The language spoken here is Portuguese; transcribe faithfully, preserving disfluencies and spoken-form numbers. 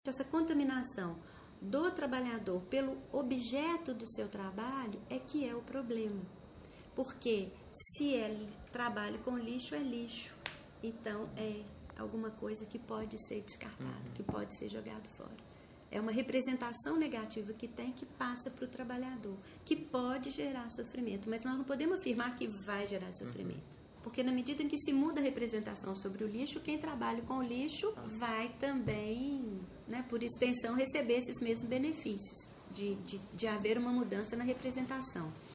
Essa contaminação do trabalhador pelo objeto do seu trabalho é que é o problema. Porque se é trabalho com lixo, é lixo. Então, é alguma coisa que pode ser descartada, uhum. que pode ser jogado fora. É uma representação negativa que tem, que passa para o trabalhador, que pode gerar sofrimento. Mas nós não podemos afirmar que vai gerar sofrimento. Uhum. Porque na medida em que se muda a representação sobre o lixo, quem trabalha com o lixo vai também, né, por extensão, receber esses mesmos benefícios de, de, de haver uma mudança na representação.